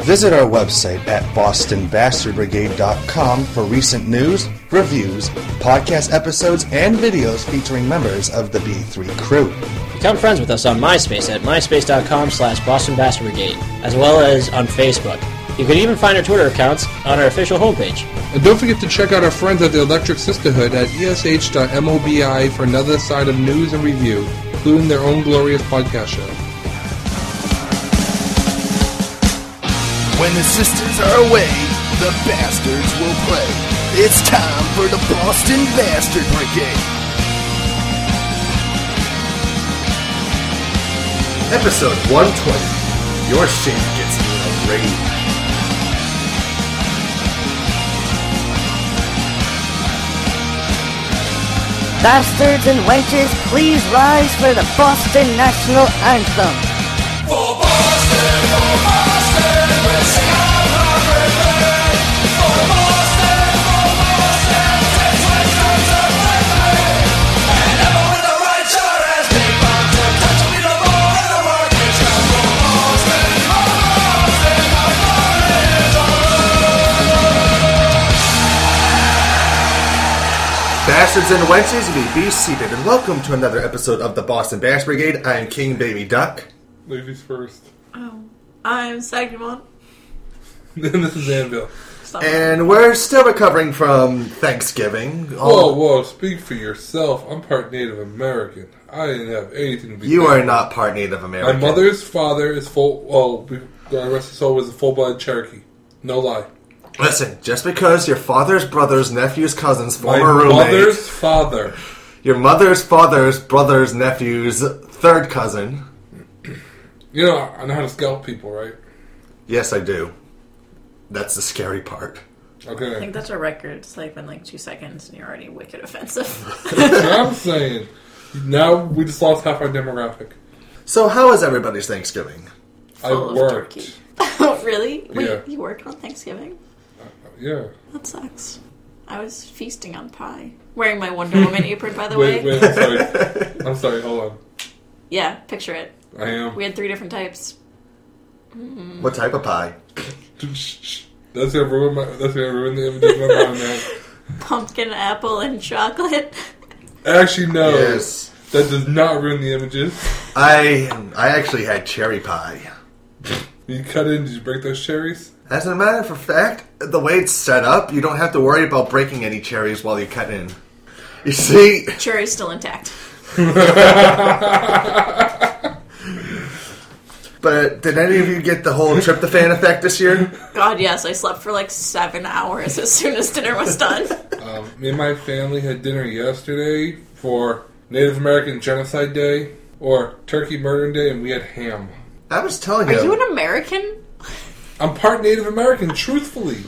Visit our website at bostonbastardbrigade.com for recent news, reviews, podcast episodes, and videos featuring members of the B3 crew. Become friends with us on MySpace at myspace.com/BostonBastardBrigade, as well as on Facebook. You can even find our Twitter accounts on our official homepage. And don't forget to check out our friends at the Electric Sisterhood at esh.mobi for another side of news and review, including their own glorious podcast show. When the sisters are away, the bastards will play. It's time for the Boston Bastard Brigade. Episode 120. Your shame gets you in a rage. Bastards and wenches, please rise for the Boston National Anthem. For Boston, we'll sing our heart rebellion. For Boston, takes Western to play. And ever with the right shot as big bomb to touch me the ball in the market. For Boston, our fun is on. Bastards and wenches, you may be seated, and welcome to another episode of the Boston Bastard Brigade. I am King Baby Duck. Ladies first. Oh, I'm Sagimon. And this is Anvil. And we're still recovering from Thanksgiving. Whoa, speak for yourself. I'm part Native American. I didn't have anything to be You are not part Native American. My mother's father is the rest of his soul was a full-blooded Cherokee. No lie. Listen, just because your father's brother's nephew's cousin's former My roommate... mother's father. Your mother's father's brother's nephew's third cousin... You know, I know how to scalp people, right? Yes, I do. That's the scary part. Okay. I think that's a record. It's like been 2 seconds and you're already wicked offensive. That's what I'm saying. Now we just lost half our demographic. So how was everybody's Thanksgiving? Full I of worked. turkey. Oh, really? Wait, Yeah. you worked on Thanksgiving? Yeah. That sucks. I was feasting on pie. Wearing my Wonder Woman apron, by the way. Wait, I'm sorry. I'm sorry, hold on. Yeah, picture it. I am. We had 3 different types. What type of pie? That's gonna ruin the image of my mind, man. Pumpkin, apple, and chocolate. Actually, no. Yes. That does not ruin the images. I actually had cherry pie. You cut in, did you break those cherries? As a matter of fact, the way it's set up, you don't have to worry about breaking any cherries while you cut in. You see... Cherry's still intact. But did any of you get the whole tryptophan effect this year? God, yes. I slept for 7 hours as soon as dinner was done. Me and my family had dinner yesterday for Native American Genocide Day or Turkey Murdering Day, and we had ham. I was telling Are you... you an American? I'm part Native American, truthfully.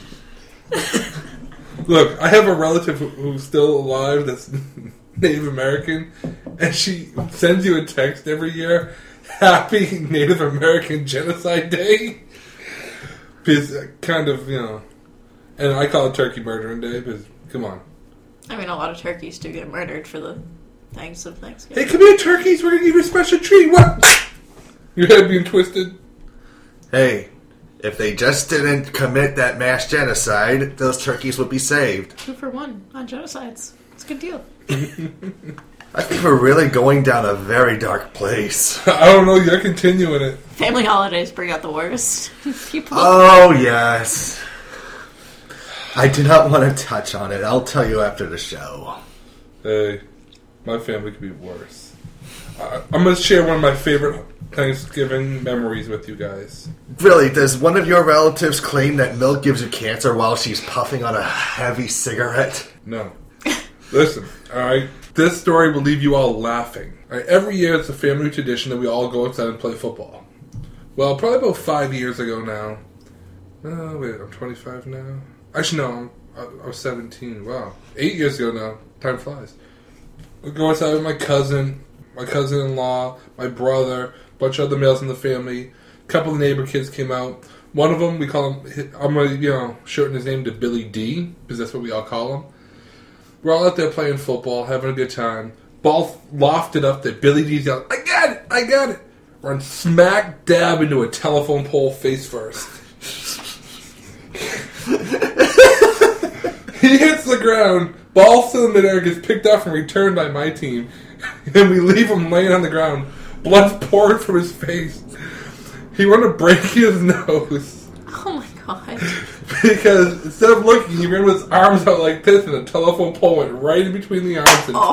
Look, I have a relative who's still alive that's Native American, and she sends you a text every year, Happy Native American Genocide Day. Because kind of, and I call it Turkey Murdering Day, because, come on. I mean, a lot of turkeys do get murdered for the thanks of Thanksgiving. Hey, come here, turkeys, we're going to give you a special treat. What? Your head being twisted? Hey, if they just didn't commit that mass genocide, those turkeys would be saved. 2 for 1 on genocides. It's a good deal. I think we're really going down a very dark place. I don't know, you're continuing it. Family holidays bring out the worst. People. Oh, yes. I do not want to touch on it. I'll tell you after the show. Hey, my family could be worse. I'm going to share one of my favorite Thanksgiving memories with you guys. Really, does one of your relatives claim that milk gives you cancer while she's puffing on a heavy cigarette? No. Listen, alright? This story will leave you all laughing. All right, every year it's a family tradition that we all go outside and play football. Well, probably about 5 years ago now. Oh, wait, I'm 25 now? Actually, no, I was 17. Wow. 8 years ago now. Time flies. We go outside with my cousin-in-law, my brother, a bunch of other males in the family. A couple of neighbor kids came out. One of them, we call him, I'm going to shorten his name to Billy D, because that's what we all call him. We're all out there playing football, having a good time. Ball lofted up there. Billy D's yelling, I got it! Run smack dab into a telephone pole face first. He hits the ground, ball still in midair, gets picked up and returned by my team, and we leave him laying on the ground. Blood's pouring from his face. He wanted to break his nose. Oh my god. Because instead of looking, he ran with his arms out like this, and the telephone pole went right in between the arms. And,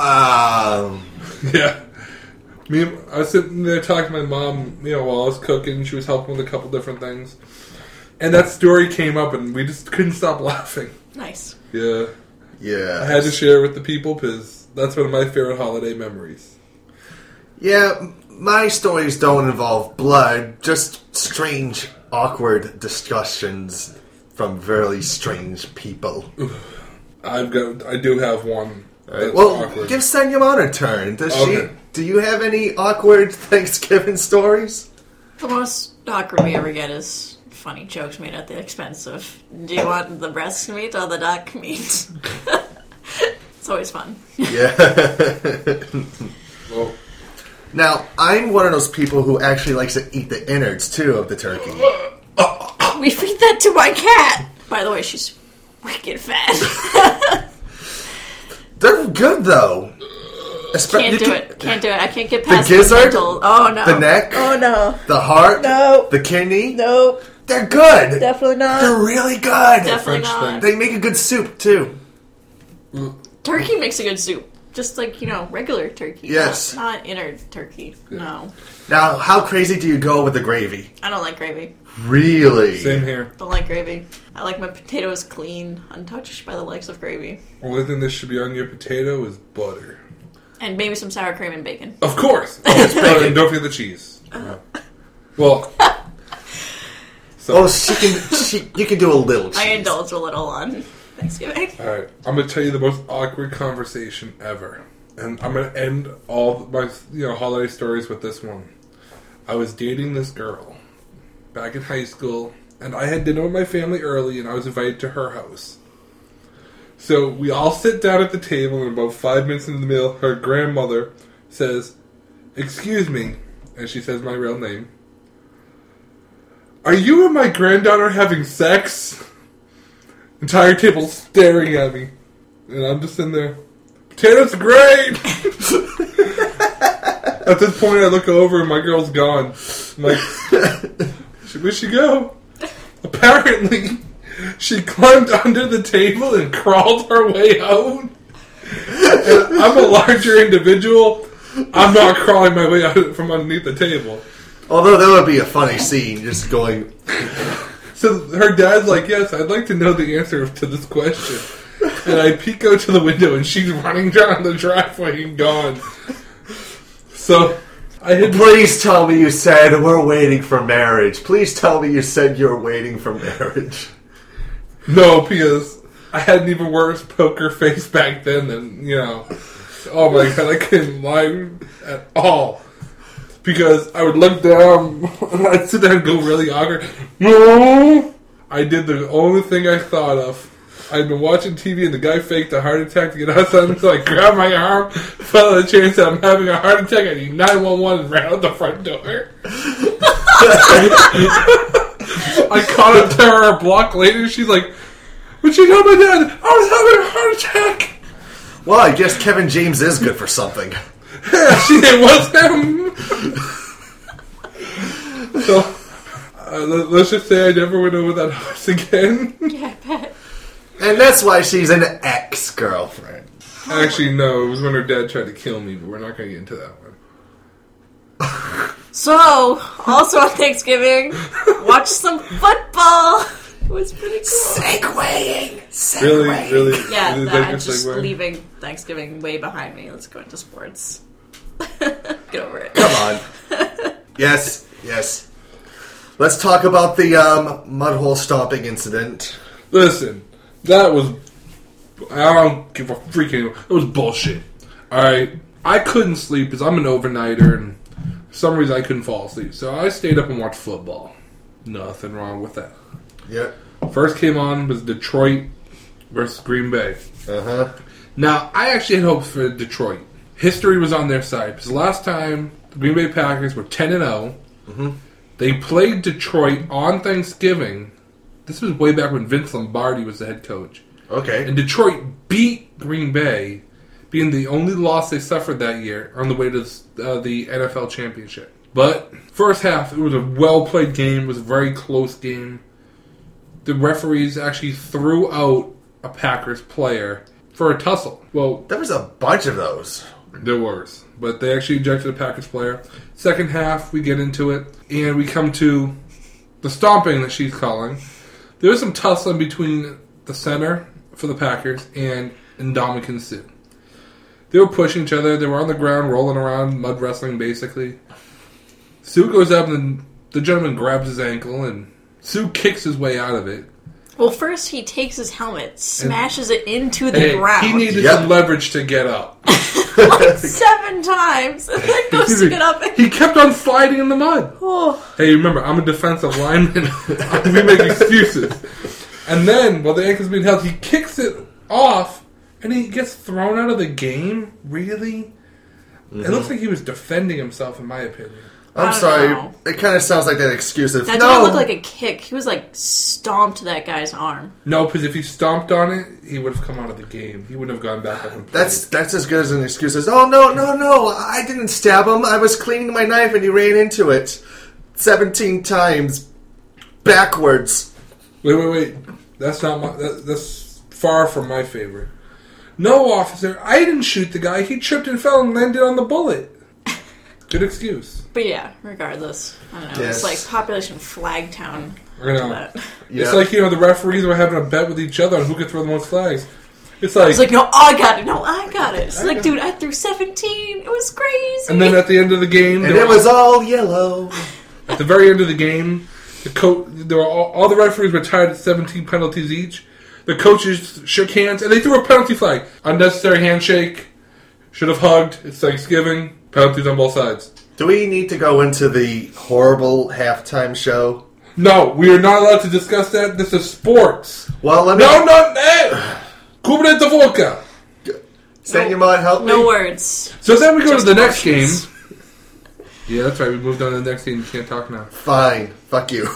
yeah. I was sitting there talking to my mom, while I was cooking. She was helping with a couple different things. And that story came up, and we just couldn't stop laughing. Nice. Yeah. Yeah. I had to share it with the people, because that's one of my favorite holiday memories. Yeah, my stories don't involve blood, just strange, awkward discussions from very strange people. I do have one. Right. Well, awkward. give Senyamon a turn. Okay. Do you have any awkward Thanksgiving stories? The most awkward we ever get is funny jokes made at the expense of, do you want the breast meat or the duck meat? It's always fun. Yeah. Well, now, I'm one of those people who actually likes to eat the innards, too, of the turkey. We feed that to my cat. By the way, she's wicked fat. They're good, though. Can't do it. I can't get past the gizzard. mental. Oh, no. The neck. Oh no. The heart. No. The kidney. Nope. They're good. Definitely not. They're really good. Definitely French not. They make a good soup, too. Turkey makes a good soup. Just like, regular turkey. Yes. Not inner turkey. No. Now, how crazy do you go with the gravy? I don't like gravy. Really? same here. Don't like gravy. I like my potatoes clean, untouched by the likes of gravy. Only thing that should be on your potato is butter. And maybe some sour cream and bacon. Of course. Oh, and don't forget the cheese. Well. Oh, you can do a little cheese. I indulge a little on Thanksgiving. Alright, I'm going to tell you the most awkward conversation ever. And I'm going to end all my holiday stories with this one. I was dating this girl back in high school, and I had dinner with my family early, and I was invited to her house. So we all sit down at the table, and about 5 minutes into the meal, her grandmother says, "Excuse me," and she says my real name. "Are you and my granddaughter having sex?" Entire table staring at me. And I'm just in there. Potatoes are great! At this point, I look over and my girl's gone. I'm like, where'd she go? Apparently, she climbed under the table and crawled her way out. And I'm a larger individual. I'm not crawling my way out from underneath the table. Although that would be a funny scene, just going... So her dad's like, "Yes, I'd like to know the answer to this question." And I peek out to the window, and she's running down the driveway and gone. So I had Please tell me you said we're waiting for marriage. Please tell me you said you're waiting for marriage. no, because I had an even worse poker face back then than Oh my god, I couldn't lie at all. Because I would look down, and I'd sit there and go really awkward. No! I did the only thing I thought of. I'd been watching TV, and the guy faked a heart attack to get outside, so I grabbed my arm, fell on the chair, and said, "I'm having a heart attack." I need 911 and ran out the front door. I caught her a block later, and she's like, "What you know, my dad? I was having a heart attack." Well, I guess Kevin James is good for something. Yeah, it was him. So, let's just say I never went over that house again. Yeah, I bet. And that's why she's an ex-girlfriend. Actually, no, it was when her dad tried to kill me, but we're not going to get into that one. So, also on Thanksgiving, watch some football. It was pretty cool. Segueing. Really? Yeah, Really I'm like just segue? leaving Thanksgiving way behind me. Let's go into sports. Get over it. Come on. Yes. Let's talk about the mudhole stomping incident. Listen, that was... I don't give a freaking... It was bullshit. Alright? I couldn't sleep because I'm an overnighter, and for some reason I couldn't fall asleep. So I stayed up and watched football. Nothing wrong with that. Yep. First came on was Detroit versus Green Bay. Uh-huh. Now, I actually had hopes for Detroit. History was on their side. Because last time, the Green Bay Packers were 10-0. Mm-hmm. They played Detroit on Thanksgiving. This was way back when Vince Lombardi was the head coach. Okay. And Detroit beat Green Bay, being the only loss they suffered that year on the way to the NFL championship. But first half, it was a well-played game. It was a very close game. The referees actually threw out a Packers player for a tussle. Well, There was a bunch of those. there was. But they actually ejected a Packers player. Second half, we get into it. And we come to the stomping that she's calling. There was some tussling between the center for the Packers and Ndamukong Suh. They were pushing each other. They were on the ground, rolling around, mud wrestling, basically. Sue goes up, and the gentleman grabs his ankle, and Sue kicks his way out of it. Well, first he takes his helmet, smashes it into the ground. He needed Yep. some leverage to get up. like 7 times, and then goes to get up. And, He kept on sliding in the mud. oh, Hey, remember, I'm a defensive lineman. We make excuses. And then, while the ankle's being held, he kicks it off, and he gets thrown out of the game? Really? It looks like he was defending himself, in my opinion. I I'm don't sorry. know. It kind of sounds like that excuse of, that no. didn't look like a kick. He was like stomped that guy's arm. No, because if he stomped on it, he would have come out of the game. He wouldn't have gone back up and played. That's as good as an excuse as, oh, no, I didn't stab him. I was cleaning my knife and he ran into it 17 times backwards. Wait. That's not my... That's far from my favorite. No, officer, I didn't shoot the guy. He tripped and fell and landed on the bullet. Good excuse. But yeah, regardless, I don't know. Yes. It's like population Flagtown. I know. That. Yeah. It's like, the referees were having a bet with each other on who could throw the most flags. It's like... It's like, no, I got it. No, I got it. It's like, dude, I threw 17. It was crazy. and then at the end of the game... And they it were- was all yellow. At the very end of the game, there were all the referees were tied at 17 penalties each. The coaches shook hands, and they threw a penalty flag. Unnecessary handshake. Should have hugged. It's Thanksgiving. Penalties on both sides. Do we need to go into the horrible halftime show? No, we are not allowed to discuss that. This is sports. Well, let me... No! Kubret Volka. Senyamon, help me. No words. So then we go Just to the next game. emotions. Yeah, that's right. We moved on to the next game. You can't talk now. Fine. Fuck you.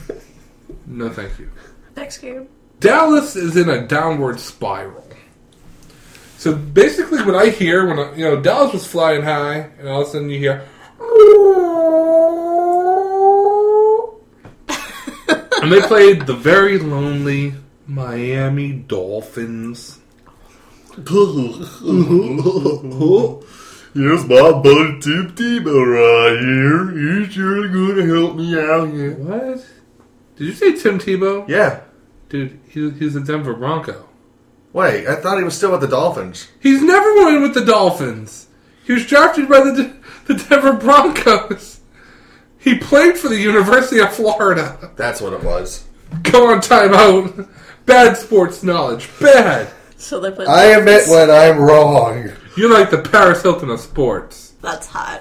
No, thank you. Next game. Dallas is in a downward spiral. So basically, what I hear when Dallas was flying high, and all of a sudden you hear, and they played the very lonely Miami Dolphins. Here's my buddy Tim Tebow right here. He's sure gonna help me out here. What? Did you say Tim Tebow? Yeah. Dude, he's a Denver Bronco. Wait, I thought he was still with the Dolphins. He's never won with the Dolphins. He was drafted by the Denver Broncos. He played for the University of Florida. That's what it was. Go on timeout. Bad sports knowledge. Bad. So they played. I admit when I'm wrong. You're like the Paris Hilton of sports. That's hot.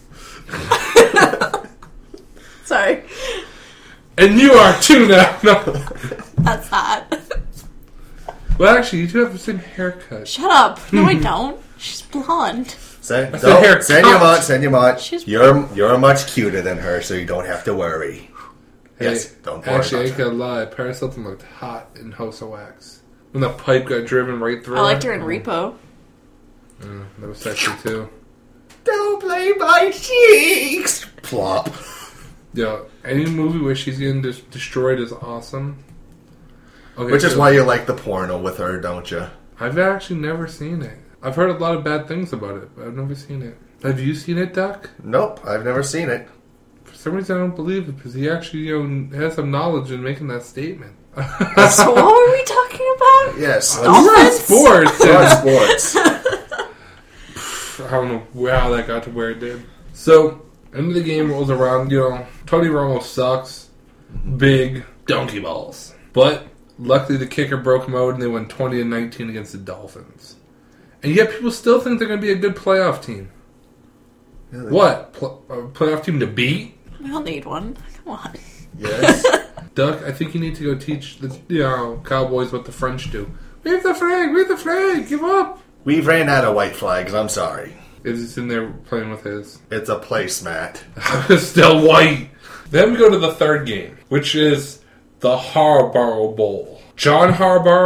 Sorry. And you are too now. No. That's hot. Well, actually, you do have the same haircut. Shut up. No, I don't. She's blonde. Send said haircut. Senyamon. You're much cuter than her, so you don't have to worry. Yes, Hey, don't worry actually, I ain't about gonna lie. Paris Hilton looked hot in House of Wax. When the pipe got driven right through I liked her in Repo. That was sexy, too. Don't play my cheeks. Plop. Yo, any movie where she's getting destroyed is awesome. Okay, Which is so why you like the porno with her, don't you? I've actually never seen it. I've heard a lot of bad things about it, but I've never seen it. Have you seen it, Duck? Nope, I've never seen it. For some reason, I don't believe it because he actually has some knowledge in making that statement. So what were we talking about? Yes. We were on Dolphins? sports. We're on and sports. I don't know how that got to where it did. So, end of the game rolls around. Tony Romo sucks. Big donkey balls. But luckily, the kicker broke mode, and they won 20-19 against the Dolphins. And yet, people still think they're going to be a good playoff team. What? A playoff team to beat? We all need one. Come on. Yes. Duck, I think you need to go teach the Cowboys what the French do. Wave the flag, give up. We've ran out of white flags, I'm sorry. Is just in there playing with his. It's a placemat. Still white. Then we go to the third game, which is the Harborough Bowl. John Harborough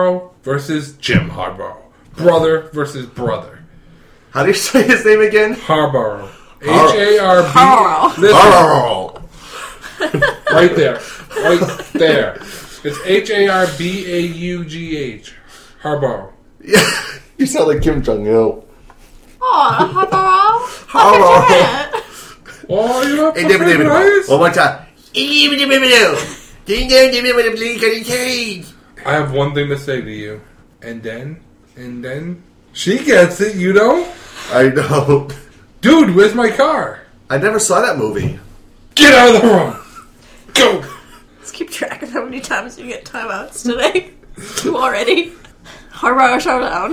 versus Jim Harbaugh. Brother versus brother. How do you say his name again? Harbaugh. H-A-R-B. Harbaugh. Listen, right there. Right there. It's H-A-R-B-A-U-G-H. Harbaugh. Yeah, you sound like Kim Jong-il. Oh, Harbaugh. Harbaugh. Oh, you know, One more time. I have one thing to say to you. And then, she gets it, you know? I know. Dude, where's my car? I never saw that movie. Get out of the room! Go! Let's keep track of how many times you get timeouts today. 2 already. Harbaugh showdown.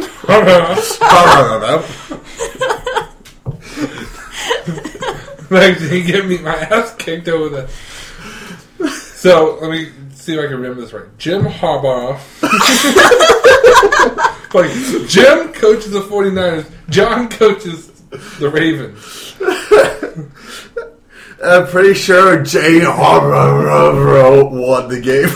Like, he get me my ass kicked over there. So, let me see if I can remember this right. Jim Harbaugh. Like, Jim coaches the 49ers. John coaches the Ravens. I'm pretty sure Jay Harbaugh won the game.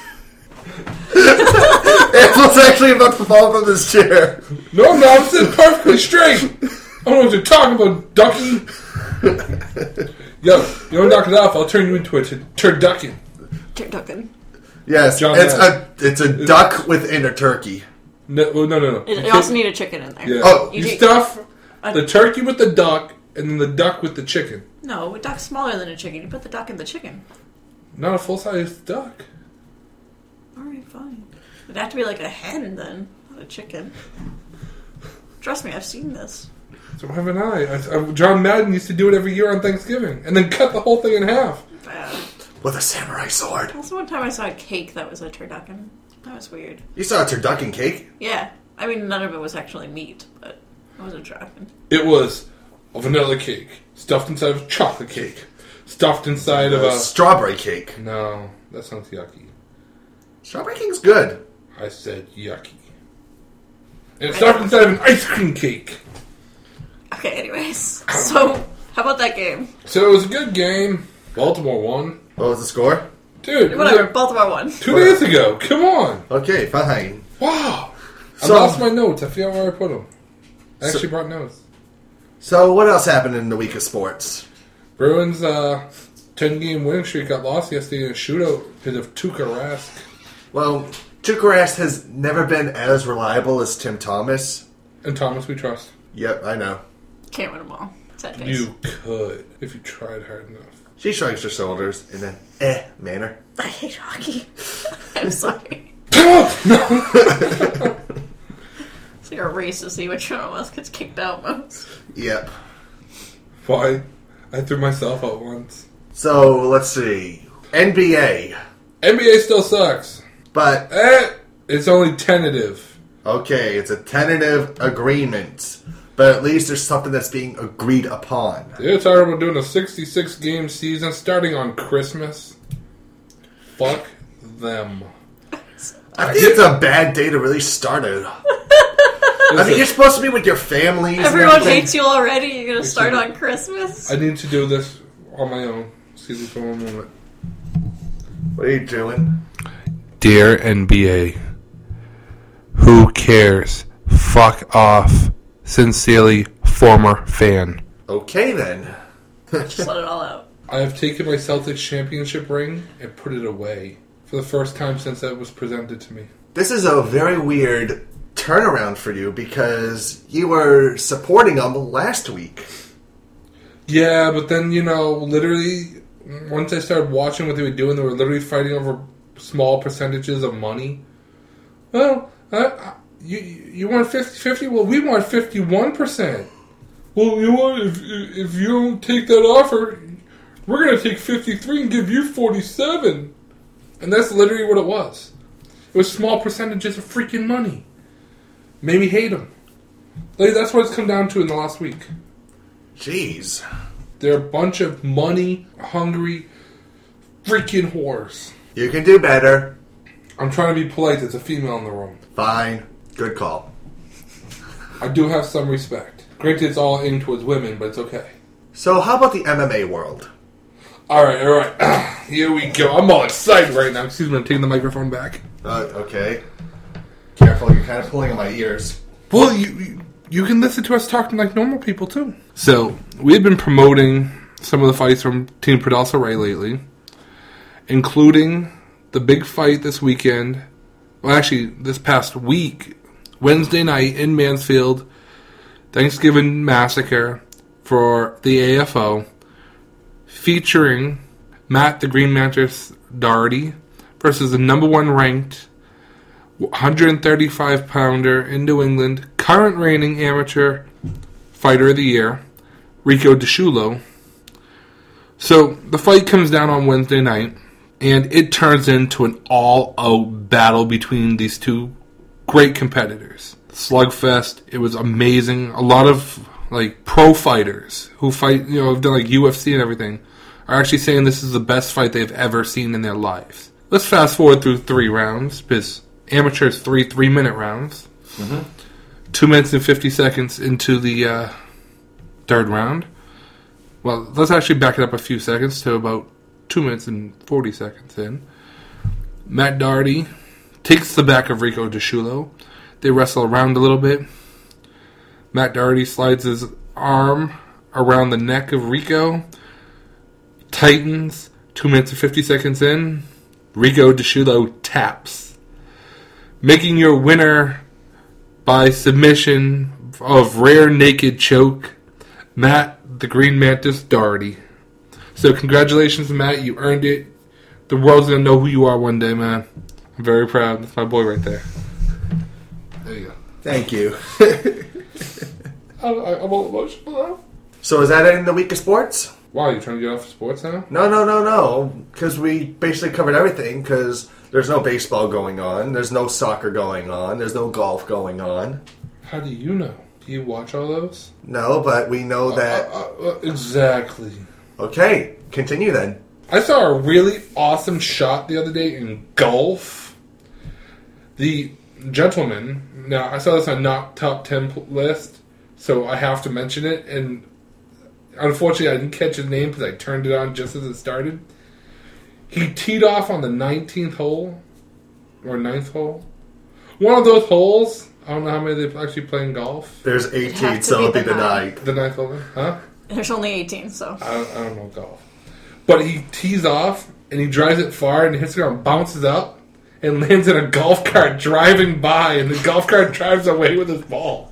Ansel's actually about to fall from this chair. No, I'm not. I'm sitting perfectly straight. I don't know what you're talking about, ducky. Yo, you don't knock it off, I'll turn you into a turducken. Turducken. Yes, John it's a duck within a turkey. No. You also need a chicken in there. Yeah. Oh, you stuff the turkey with the duck, and then the duck with the chicken. No, a duck's smaller than a chicken. You put the duck in the chicken. Not a full-size duck. Alright, fine. It'd have to be like a hen then, not a chicken. Trust me, I've seen this. So haven't I. John Madden used to do it every year on Thanksgiving, and then cut the whole thing in half. With a samurai sword. Also, one time I saw a cake that was a turducken. That was weird. You saw a turducken cake? Yeah. I mean, none of it was actually meat, but it was a turducken. It was a vanilla cake, stuffed inside of chocolate cake, stuffed inside of a... strawberry cake. No, that sounds yucky. Strawberry cake's good. I said yucky. And it's stuffed inside of an ice cream cake. Okay, anyways. So, how about that game? So it was a good game. Baltimore won. What was the score? Dude, Whatever, Baltimore won. 2 days ago. Come on. Okay, fine. Wow. So- I lost my notes. I forgot where I put them. I actually brought notes. So, what else happened in the week of sports? Bruins' 10-game winning streak got lost yesterday in a shootout because of Tuukka Rask. Well, Tuukka Rask has never been as reliable as Tim Thomas. And Thomas we trust. Yep, I know. Can't win them all. Sad face. You could, if you tried hard enough. She shrugs her shoulders in an manner. I hate hockey. I'm sorry. It's like a race to see which one of us gets kicked out most. Yep. Why? I threw myself out once. So, let's see. NBA. NBA still sucks. But, It's only tentative. okay, it's a tentative agreement. But at least there's something that's being agreed upon. They're talking about doing a 66-game season starting on Christmas. Fuck them. I think it's a bad day to really start it. I mean, you're supposed to be with your families. Everyone hates you already. You're going to start on Christmas? I need to do this on my own. Excuse me for one moment. What are you doing? Dear NBA, who cares? Fuck off. Sincerely, former fan. Okay, then. Just let it all out. I have taken my Celtics championship ring and put it away for the first time since that was presented to me. This is a very weird turnaround for you because you were supporting them last week. Yeah, but then, literally, once I started watching what they were doing, they were literally fighting over small percentages of money. Well, you want 50-50? Well, we want 51%. Well, you know what? If you don't take that offer, we're going to take 53 and give you 47. And that's literally what it was. It was small percentages of freaking money. Made me hate them. Like, that's what it's come down to in the last week. Jeez. They're a bunch of money-hungry freaking whores. You can do better. I'm trying to be polite. There's a female in the room. Fine. Good call. I do have some respect. Granted, it's all aimed towards women, but it's okay. So, how about the MMA world? Alright. Here we go. I'm all excited right now. Excuse me, I'm taking the microphone back. Okay. Careful, you're kind of pulling on my ears. Well, you can listen to us talking like normal people, too. So, we've been promoting some of the fights from Team Pradalsa Ray lately, including the big fight this weekend. Well, actually, this past week, Wednesday night in Mansfield, Thanksgiving Massacre for the AFO, featuring Matt the Green Mantis Doherty versus the number one ranked 135-pounder in New England, current reigning amateur fighter of the year, Rico DeSciullo. So the fight comes down on Wednesday night, and it turns into an all-out battle between these two great competitors. Slugfest. It was amazing. A lot of pro fighters who fight, have done UFC and everything, are actually saying this is the best fight they've ever seen in their lives. Let's fast forward through 3 rounds, because amateurs 3-minute rounds. 2 minutes and 50 seconds into the third round. Well, let's actually back it up a few seconds to about 2 minutes and 40 seconds in. Matt Doherty takes the back of Rico DeSciullo. They wrestle around a little bit. Matt Doherty slides his arm around the neck of Rico. Tightens. 2 minutes and 50 seconds in. Rico DeSciullo taps. Making your winner by submission of rare naked choke, Matt the Green Mantis Doherty. So congratulations, Matt. You earned it. The world's going to know who you are one day, man. I'm very proud. That's my boy right there. There you go. Thank you. I'm a little emotional now. So is that it in the week of sports? Wow, you trying to get off of sports now? No. Because we basically covered everything, because there's no baseball going on, there's no soccer going on, there's no golf going on. How do you know? Do you watch all those? No, but we know that... Exactly. Okay, continue then. I saw a really awesome shot the other day in golf. The gentleman, now I saw this on not top 10 list, so I have to mention it, and unfortunately I didn't catch his name because I turned it on just as it started. He teed off on the 19th hole, or 9th hole. One of those holes, I don't know how many they actually play in golf. There's 18, so it'll be the 9th. The 9th hole, huh? There's only 18, so. I don't know golf. But he tees off, and he drives it far, and hits the ground, bounces up, and lands in a golf cart driving by, and the golf cart drives away with his ball.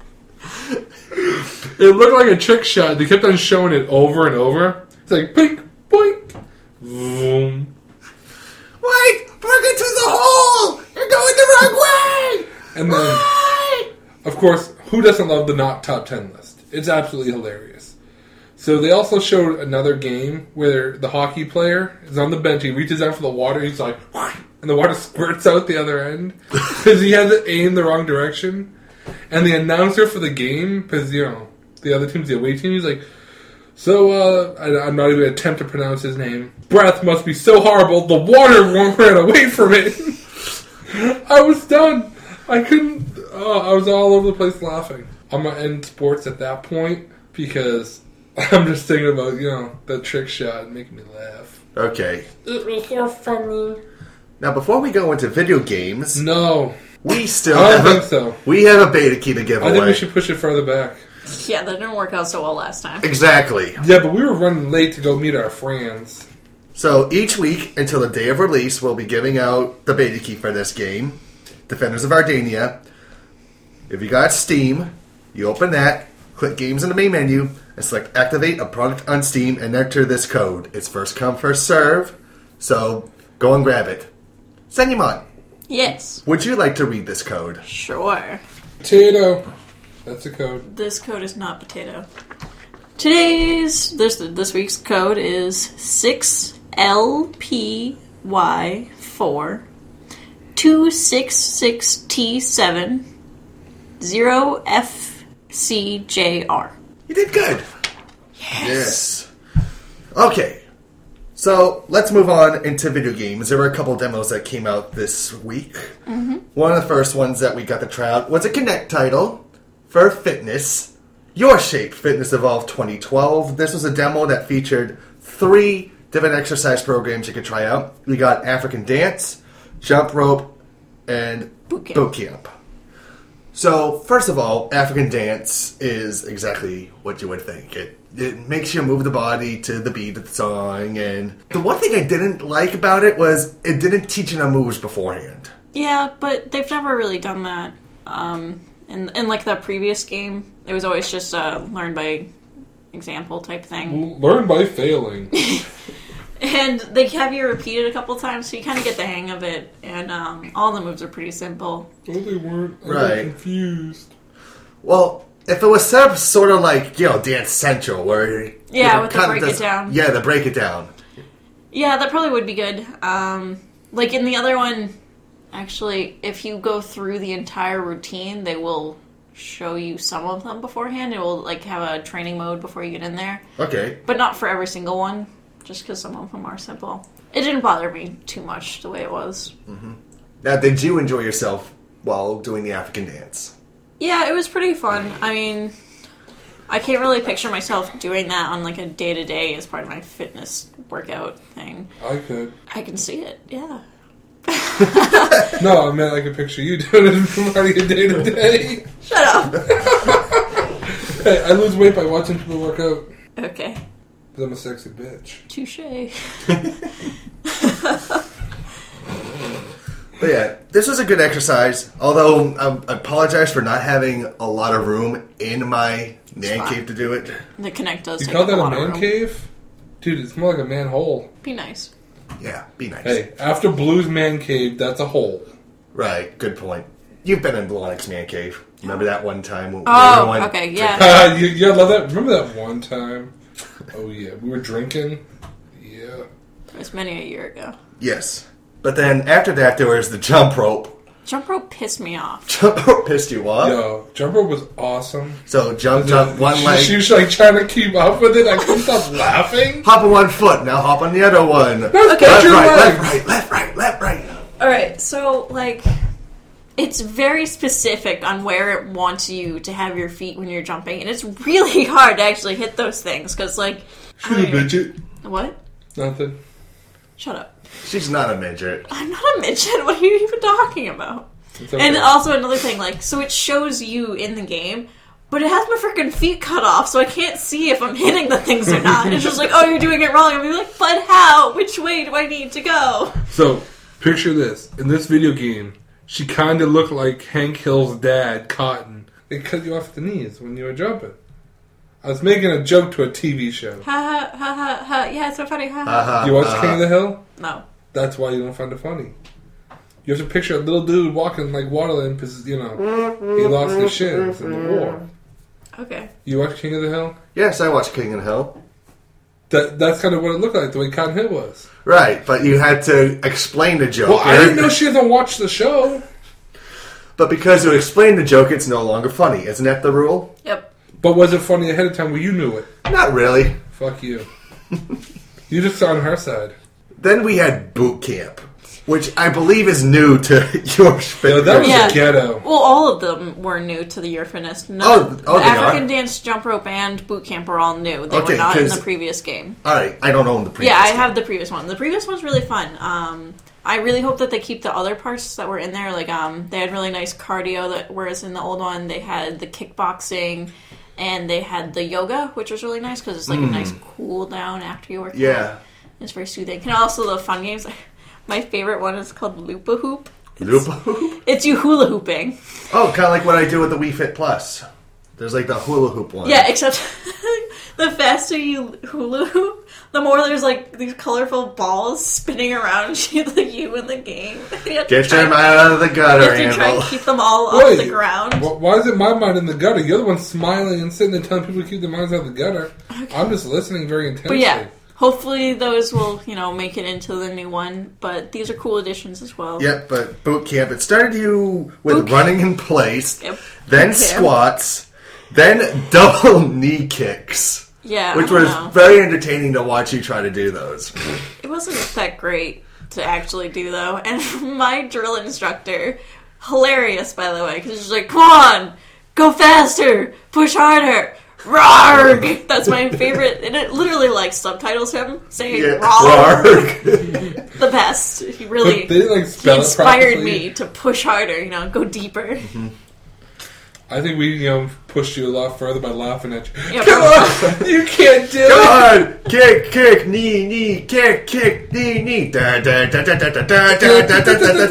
It looked like a trick shot. They kept on showing it over and over. It's like, boink, boink, boom. Wait! Look into the hole! You're going the wrong way! And then, of course, who doesn't love the not top 10 list? It's absolutely hilarious. So they also showed another game where the hockey player is on the bench. He reaches out for the water. He's like, and the water squirts out the other end because he has it aimed the wrong direction. And the announcer for the game, because, the other team's the away team, he's like, so, I'm not even going to attempt to pronounce his name. Breath must be so horrible, the water won't run away from it. I was done. I couldn't, I was all over the place laughing. I'm going to end sports at that point, because I'm just thinking about, that trick shot making me laugh. Okay. It was so funny. Now, before we go into video games... No. We still I don't have think so. We have a beta key to give away. I think we should push it further back. Yeah, that didn't work out so well last time. Exactly. Yeah, but we were running late to go meet our friends. So each week until the day of release, we'll be giving out the beta key for this game, Defenders of Ardania. If you got Steam, you open that, click Games in the main menu, and select Activate a product on Steam and enter this code. It's first come, first serve, so go and grab it. Senimon, Yes. would you like to read this code? Sure. Potato. That's the code. This code is not potato. This week's code is 6LPY4 266T7 0FCJR. You did good. Yes. Okay. So, let's move on into video games. There were a couple demos that came out this week. Mm-hmm. One of the first ones that we got to try out was a Kinect title for fitness, Your Shape Fitness Evolve 2012. This was a demo that featured 3 different exercise programs you could try out. We got African Dance, Jump Rope, and Boot Camp. So, first of all, African dance is exactly what you would think. It makes you move the body to the beat of the song, and the one thing I didn't like about it was it didn't teach you the moves beforehand. Yeah, but they've never really done that. In like the previous game, it was always just a learn by example type thing. Learn by failing. And they have you repeat it a couple times, so you kind of get the hang of it. And all the moves are pretty simple. Well, they weren't. I got Right. confused. Well, if it was set up sort of like, Dance Central, where... Yeah, with the kind of break it down. Yeah, the break it down. Yeah, that probably would be good. Like in the other one, actually, if you go through the entire routine, they will show you some of them beforehand. It will like have a training mode before you get in there, Okay. but not for every single one. Just because some of them are simple. It didn't bother me too much the way it was. Now, did you enjoy yourself while doing the African dance? Yeah, it was pretty fun. I mean, I can't really picture myself doing that on like a day-to-day as part of my fitness workout thing. I could. I can see it, yeah. No, I meant I could picture you doing it from part of your day to day. Shut up! Hey, I lose weight by watching people work out. Okay. Because I'm a sexy bitch. Touche. But yeah, this was a good exercise. Although I apologize for not having a lot of room in my man fine. cave to do it. The Connect does You take call up that a a lot of man room. cave? Dude, it's more like a manhole. Be nice. Yeah, be nice. Hey, after Blue's man cave, that's a hole. Right, good point. You've been in Blue Onyx man cave. Remember that one time? When Oh, everyone- okay, yeah. You love that? Remember that one time? Oh, yeah. We were drinking. Yeah. It was many a year ago. Yes. But then after that, there was the jump rope. Jump rope pissed me off. Jump rope pissed you off. Yo, jump rope was awesome. So jump, one leg. She was like trying to keep up with it. I couldn't stop laughing. Hop on one foot, now hop on the other one. Okay. Left, your right, legs. left, right, left, right, left, right. Alright, so, like, it's very specific on where it wants you to have your feet when you're jumping, and it's really hard to actually hit those things, because, like... She's a midget. What? Nothing. Shut up. She's not a midget. I'm not a midget. What are you even talking about? It's okay. And also another thing, like, so it shows you in the game, but it has my freaking feet cut off, so I can't see if I'm hitting the things or not. It's just like, oh, you're doing it wrong. I'm like, but how? Which way do I need to go? So, picture this. In this video game, she kind of looked like Hank Hill's dad, Cotton. They cut you off at the knees when you were jumping. I was making a joke to a TV show. Ha ha ha ha ha. Yeah, it's so funny. Ha ha. You watch King of the Hill? No. That's why you don't find it funny. You have to picture a little dude walking like Waterland because, he lost his shins in the war. Okay. You watch King of the Hill? Yes, I watched King of the Hill. That's kind of what it looked like, the way Cotton Hill was. Right, but you had to explain the joke. Well, I didn't know she hasn't watched the show. But because you explained the joke, it's no longer funny. Isn't that the rule? Yep. But was it funny ahead of time where you knew it? Not really. Fuck you. You just on her side. Then we had boot camp, which I believe is new to your Yo, that was Yeah. a ghetto. Well, all of them were new to the Year Fitness. Oh, The they African are? Dance, Jump Rope, and Boot Camp are all new. They Okay, were not in 'cause- the previous game. Alright, I don't own the previous Yeah, I game. have the previous one. The previous one's really fun. I really hope that they keep the other parts that were in there. Like, they had really nice cardio, whereas in the old one they had the kickboxing and they had the yoga, which was really nice because it's like a nice cool down after you work out. Yeah. It's very soothing. And also the fun games. My favorite one is called Lupa Hoop. Loop? It's you hula hooping. Oh, kind of like what I do with the Wii Fit Plus. There's like the hula hoop one. Yeah, except the faster you hula hoop, the more there's like these colorful balls spinning around you, like you in the game. You have to Get try- your mind out of the You gutter, have to try and Anvil. keep them all off the ground. Why is it my mind in the gutter? You're the one smiling and sitting there telling people to keep their minds out of the gutter. I'm just listening very intensely. But yeah, hopefully those will, make it into the new one. But these are cool additions as well. Yep, but boot camp, it started you with Boot camp. running in place, Yep. then Boot camp. squats, then double knee kicks. Yeah, Which I don't was know. very entertaining to watch you try to do those. It wasn't that great to actually do though. And my drill instructor, hilarious by the way, because she's like, "Come on, go faster, push harder." Rarg! That's my favorite, and it literally like subtitles him saying Yeah, "Rarg." Rarg. The best. He But really they didn't he spell it inspired properly. me to push harder, go deeper. I think we pushed you a lot further by laughing at you. Yeah, Come on! You can't do Come it! on! Kick, knee, kick, knee. Da, da, da, da, da, da, da, da, da,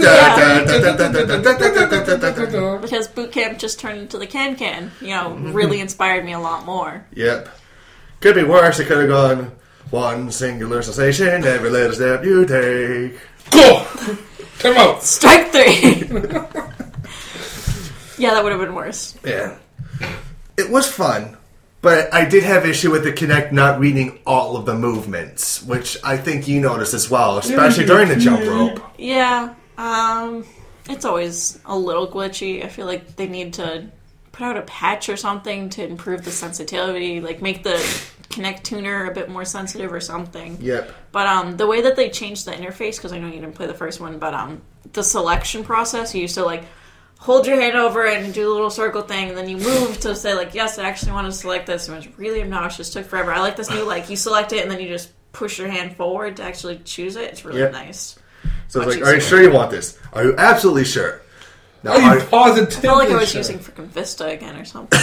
da, da. because boot camp just turned into the can. Really inspired me a lot more. Yep. Could be worse. It could have gone one singular sensation every little step you take. Go! Come out! Strike 3! Yeah, that would have been worse. Yeah. It was fun, but I did have issue with the Kinect not reading all of the movements, which I think you noticed as well, especially during the jump rope. Yeah, it's always a little glitchy. I feel like they need to put out a patch or something to improve the sensitivity, like make the Kinect tuner a bit more sensitive or something. Yep. But the way that they changed the interface, because I know you didn't play the first one, but the selection process, you used to hold your hand over it and do the little circle thing, and then you move to say, yes, I actually want to select this. And it was really obnoxious. Took forever. I like this new, you select it, and then you just push your hand forward to actually choose it. It's really nice. So it's are you sure you want this? Are you absolutely sure? Now, Are you positive? I felt like I was using freaking Vista again or something.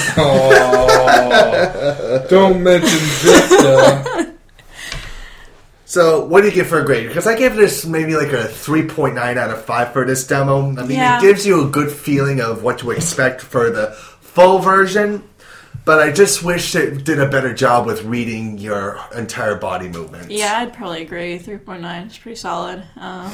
Oh, don't mention Vista. So, what do you give for a grade? Because I gave this maybe a 3.9 out of 5 for this demo. I mean, It gives you a good feeling of what to expect for the full version, but I just wish it did a better job with reading your entire body movements. Yeah, I'd probably agree. 3.9 is pretty solid.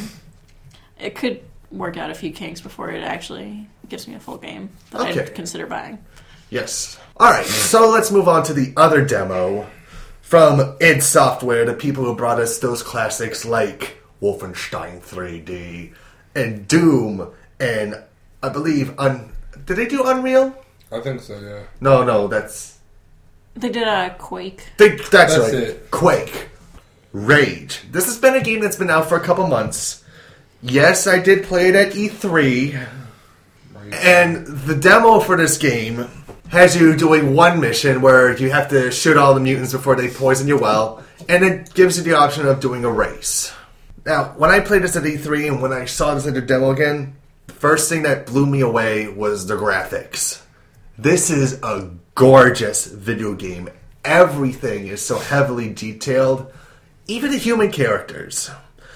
It could work out a few kinks before it actually gives me a full game that I'd consider buying. Yes. Alright, so let's move on to the other demo from id Software, the people who brought us those classics like Wolfenstein 3D and Doom and I believe did they do Unreal? I think so, yeah. No, that's... They did a Quake. That's right. it. Quake. Rage. This has been a game that's been out for a couple months. Yes, I did play it at E3. And the demo for this game has you doing one mission where you have to shoot all the mutants before they poison your well, and it gives you the option of doing a race. Now, when I played this at E3 and when I saw this in the demo again, the first thing that blew me away was the graphics. This is a gorgeous video game. Everything is so heavily detailed. Even the human characters.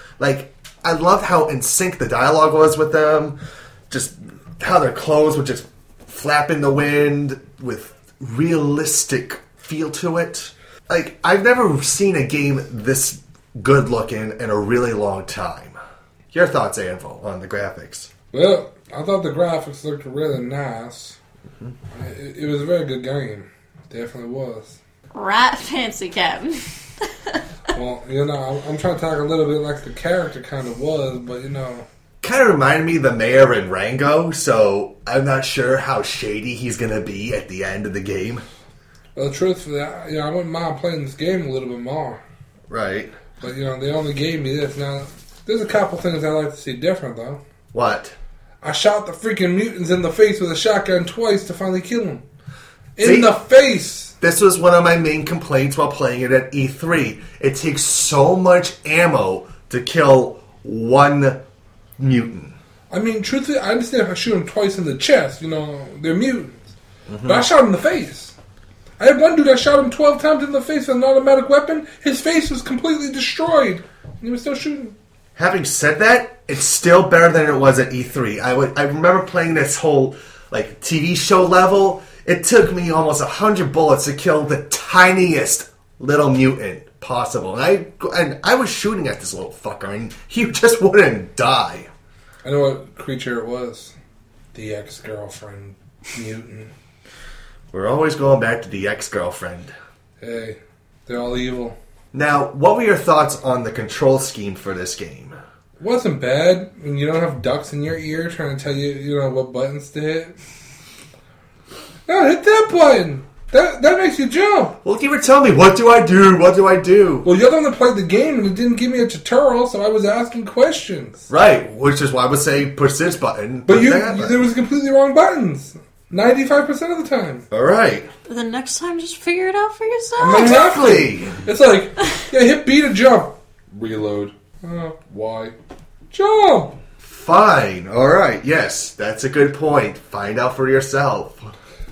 I loved how in sync the dialogue was with them. Just how their clothes would just flap in the wind with realistic feel to it. I've never seen a game this good looking in a really long time. Your thoughts, Anvil, on the graphics? Well, I thought the graphics looked really nice. It was a very good game. Definitely was. Right, fancy Captain. Well, I'm trying to talk a little bit like the character kind of was, but Kind of reminded me of the mayor in Rango, so I'm not sure how shady he's going to be at the end of the game. Well, truthfully, I wouldn't mind playing this game a little bit more. Right. But, they only gave me this. Now, there's a couple things I'd like to see different, though. What? I shot the freaking mutants in the face with a shotgun twice to finally kill them. In the face! This was one of my main complaints while playing it at E3. It takes so much ammo to kill one mutant. I mean, truthfully, I understand if I shoot them twice in the chest, they're mutants. Mm-hmm. But I shot him in the face. I had one dude I shot him 12 times in the face with an automatic weapon. His face was completely destroyed. And he was still shooting. Having said that, it's still better than it was at E3. I remember playing this whole TV show level. It took me almost 100 bullets to kill the tiniest little mutant possible. And I was shooting at this little fucker, and he just wouldn't die. I know what creature it was. The ex-girlfriend mutant. We're always going back to the ex-girlfriend. Hey, they're all evil. Now, what were your thoughts on the control scheme for this game? It wasn't bad when you don't have ducks in your ear trying to tell you, what buttons to hit. No, hit that button. That makes you jump. Well, you were telling me, what do I do? What do I do? Well, you're the one that played the game, and it didn't give me a tutorial, so I was asking questions. Right, which is why I would say push this button. But there was completely wrong buttons. 95% of the time. All right. The next time, just figure it out for yourself. Exactly. It's like, hit B to jump. Reload. Y. Jump. Fine. All right. Yes, that's a good point. Find out for yourself.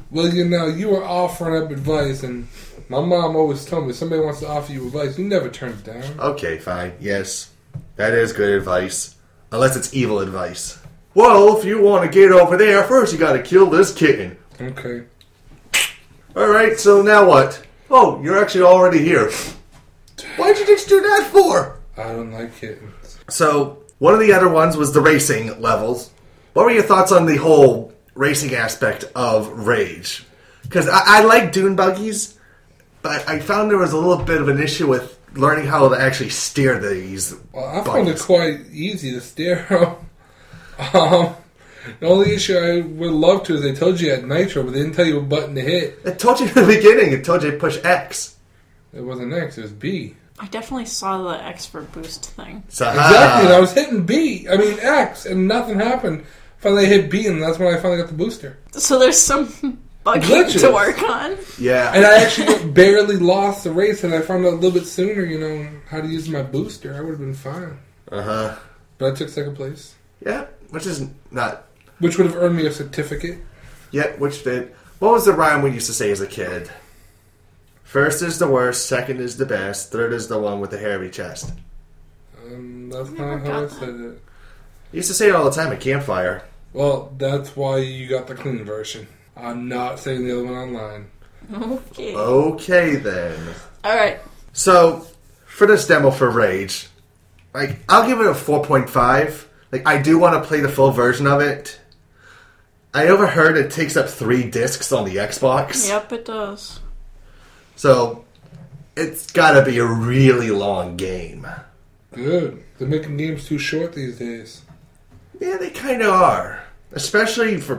Well, you know, you were offering up advice, and my mom always told me if somebody wants to offer you advice, you never turn it down. Okay, fine. Yes. That is good advice. Unless it's evil advice. Well, if you want to get over there, first you gotta kill this kitten. Okay. Alright, so now what? Oh, you're actually already here. Why'd you just do that for? I don't like kittens. So, one of the other ones was the racing levels. What were your thoughts on the whole racing aspect of Rage? Because I like dune buggies, but I found there was a little bit of an issue with learning how to actually steer these Well, I found it buggies. quite easy to steer them. The only issue I would love to is they told you at Nitro, but they didn't tell you what button to hit. It told you in the beginning, it told you to push X. It wasn't X, it was B. I definitely saw the X for boost thing. So, Exactly, and I was hitting X, and nothing happened. Finally I hit B, and that's when I finally got the booster. So there's some bugging Glitches. to work on. yeah. And I actually barely lost the race, and I found out a little bit sooner, how to use my booster. I would have been fine. Uh-huh. But I took second place, Yeah, which is not... which would have earned me a certificate. Yeah, which did... What was the rhyme we used to say as a kid? First is the worst, second is the best, third is the one with the hairy chest. That's Never not how I got said it. I used to say it all the time at campfire. Well, that's why you got the clean version. I'm not saying the other one online. Okay. Okay, then. Alright. So, for this demo for Rage, I'll give it a 4.5. I do want to play the full version of it. I overheard it takes up 3 discs on the Xbox. Yep, it does. So, it's gotta be a really long game. Good. They're making games too short these days. Yeah, they kind of are. Especially for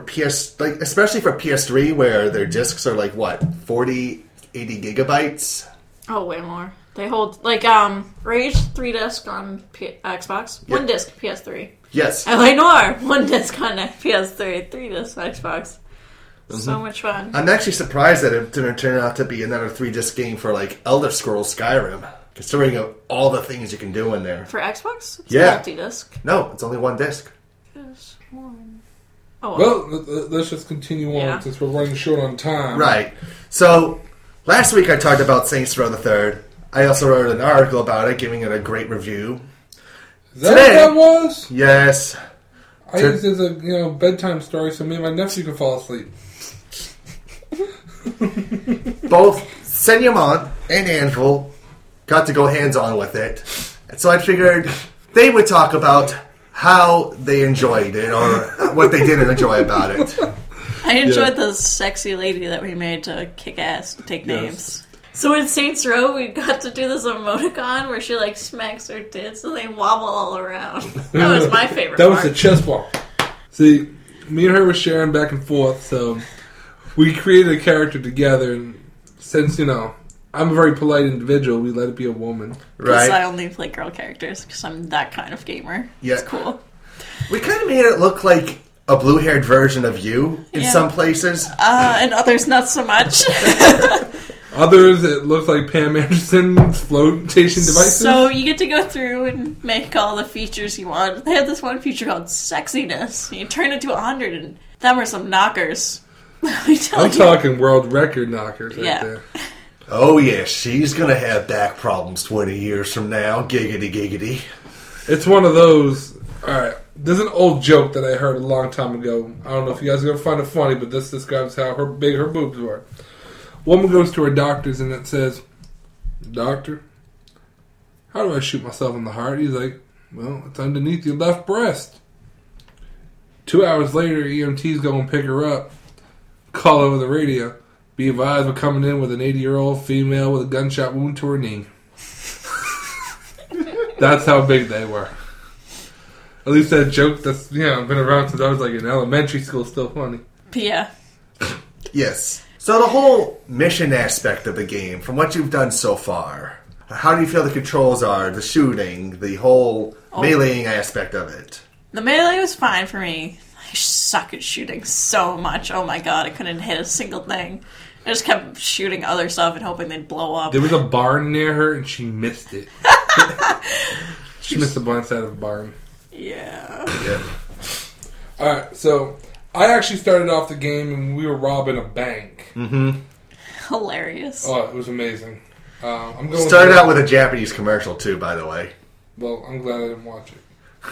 PS3, where their discs are 40, 80 gigabytes. Oh, way more. They hold, Rage 3 disc on Xbox, 1 disc PS3. Yes. LA Noire, 1 disc on PS3, 3 disc Xbox. So much fun. I'm actually surprised that it didn't turn out to be another 3-disc game for Elder Scrolls Skyrim, considering of all the things you can do in there. For Xbox? It's Yeah. multi-disc. No, it's only 1 disc. Just one. Oh, Well, let's just continue on Yeah. since we're running short on time. Right. So, last week I talked about Saints Row the Third. I also wrote an article about it, giving it a great review. Is that Today- what that was? Yes. I used it as a bedtime story so me and my nephew could fall asleep. Both Senyamon and Anvil got to go hands-on with it. And so I figured they would talk about how they enjoyed it or what they didn't enjoy about it. I enjoyed the sexy lady that we made to kick ass and take names. So in Saints Row, we got to do this emoticon where she smacks her tits and they wobble all around. That was my favorite That was part. the chest ball. See, me and her were sharing back and forth, so we created a character together, and since, I'm a very polite individual, we let it be a woman. Because I Right? only play girl characters because I'm that kind of gamer. Yeah. It's cool. We kind of made it look like a blue-haired version of you in Yeah. some places. And others not so much. Others, it looks like Pam Anderson's flotation devices. So you get to go through and make all the features you want. They had this one feature called sexiness. You turn it to 100 and them were some knockers. Let me tell I'm you. talking world record knockers right Yeah. there. Oh, yeah, she's going to have back problems 20 years from now. Giggity, giggity. It's one of those. Alright, there's an old joke that I heard a long time ago. I don't know if you guys are going to find it funny, but this describes how big her boobs were. Woman goes to her doctor's and it says, "Doctor, how do I shoot myself in the heart?" He's like, "Well, it's underneath your left breast." 2 hours later, EMTs go and pick her up. Call over the radio. "Be advised, we're coming in with an 80-year-old female with a gunshot wound to her knee." That's how big they were. At least that joke that's been around since I was in elementary school is still funny. Yeah. Yes. So the whole mission aspect of the game, from what you've done so far, how do you feel the controls are, the shooting, the whole meleeing aspect of it? The melee was fine for me. I suck at shooting so much. Oh my god, I couldn't hit a single thing. I just kept shooting other stuff and hoping they'd blow up. There was a barn near her and she missed it. She missed the blind side of the barn. Yeah. Yeah. Alright, so I actually started off the game and we were robbing a bank. Hilarious. Oh, it was amazing. I'm going. Started out with a Japanese commercial too, by the way. Well, I'm glad I didn't watch it.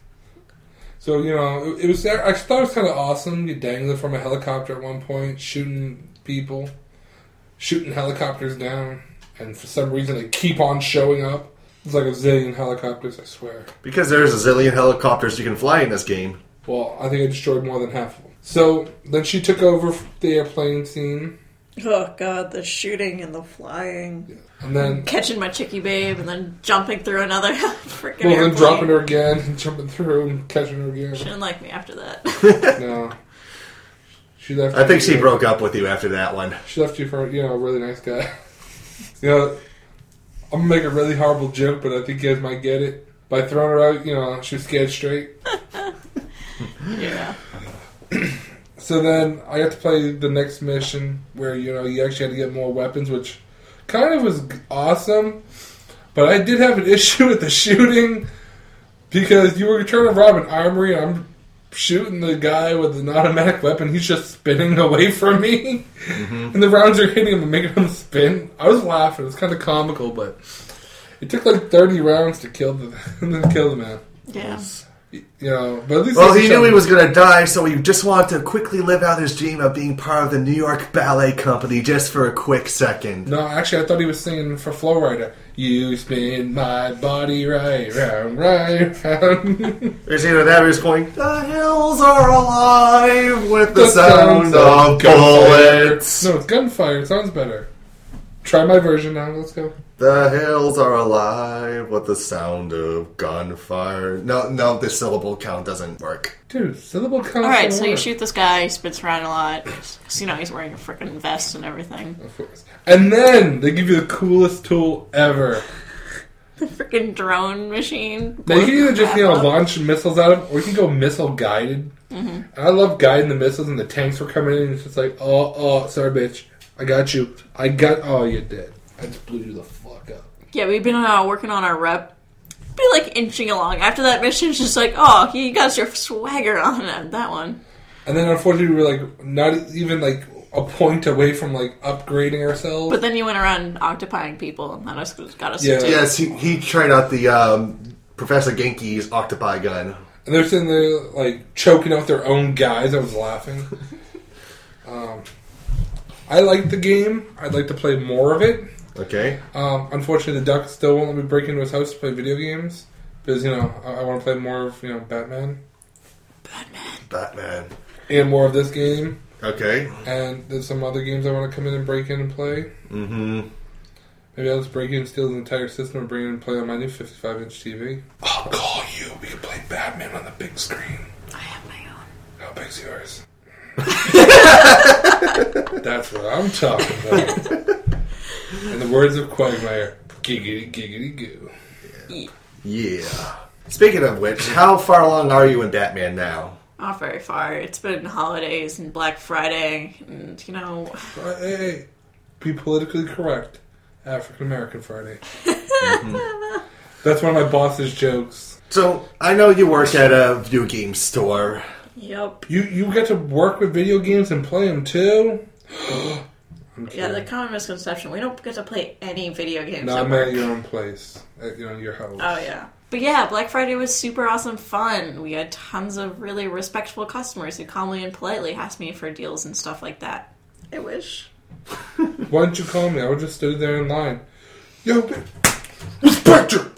So, you know, it was. I thought it was kind of awesome. You dangling from a helicopter at one point, shooting people, shooting helicopters down, and for some reason they keep on showing up. It's like a zillion helicopters, I swear. Because there's a zillion helicopters you can fly in this game. Well, I think I destroyed more than half of them. So, then she took over the airplane scene. Oh god, the shooting and the flying. And then... Catching my chickie babe and then jumping through another freaking Well, airplane. then dropping her again, and jumping through and catching her again. She didn't like me after that. No. She left. I think she you. broke up with you after that one. She left you for, you know, a really nice guy. You know, I'm going to make a really horrible joke, but I think you guys might get it. By throwing her out, you know, she was scared straight. Yeah. So then I got to play the next mission where, you know, you actually had to get more weapons, which kind of was awesome. But I did have an issue with the shooting because you were trying to rob an armory and I'm shooting the guy with an automatic weapon. He's just spinning away from me. And the rounds are hitting him and making him spin. I was laughing. It was kind of comical, but it took like 30 rounds to kill the man. Yeah. You know, but at least Well, he knew he was going to die, so he just wanted to quickly live out his dream of being part of the New York Ballet Company just for a quick second. No, actually, I thought he was singing for Flow Rider. You spin my body right round, right round. There's either that or he's going, the hills are alive with the sound of bullets. No, it's gunfire. It sounds better. Try my version now. Let's go. The hills are alive with the sound of gunfire. No, the syllable count doesn't work. Dude, syllable count. Alright, so you shoot this guy, he spits around a lot. Because, you know, he's wearing a freaking vest and everything. Of course. And then they give you the coolest tool ever. The freaking drone machine. Now, you can either just, you know, launch missiles at them, or you can go missile guided. And I love guiding the missiles, and the tanks were coming in, and it's just like, oh, sorry, bitch. I got you. Oh, you did. I just blew you the fuck up. Yeah, we've been working on our rep. Be like inching along. After that mission, it's just like, oh, you got your swagger on that one. And then unfortunately we were like not even like a point away from like upgrading ourselves. But then you went around octopying people, and that got us. Yeah. to Yes, he tried out the Professor Genki's octopi gun. And they're sitting there like choking out their own guys. I was laughing. I like the game. I'd like to play more of it. Okay. Unfortunately, the duck still won't let me break into his house to play video games because, you know, I want to play more of, you know, Batman. Batman. And more of this game. Okay. And there's some other games I want to come in and break in and play. Mm-hmm. Maybe I'll just break in and steal the entire system and bring it in and play on my new 55-inch TV. I'll call you. We can play Batman on the big screen. I have my own. How big's yours? That's what I'm talking about. In the words of Quagmire, giggity, giggity, goo. Yeah. Speaking of which, how far along are you in Batman now? Not very far. It's been holidays and Black Friday, and, you know... Hey, be politically correct. African American Friday. That's one of my boss's jokes. So, I know you work at a video game store. Yep. You get to work with video games and play them too? Yeah, the common misconception. We don't get to play any video games No, at I'm work. at your own place. At, you know, your house. Oh, yeah. But yeah, Black Friday was super awesome fun. We had tons of really respectful customers who calmly and politely asked me for deals and stuff like that. I wish. Why didn't you call me? I would just stood there in line. Yo, Inspector!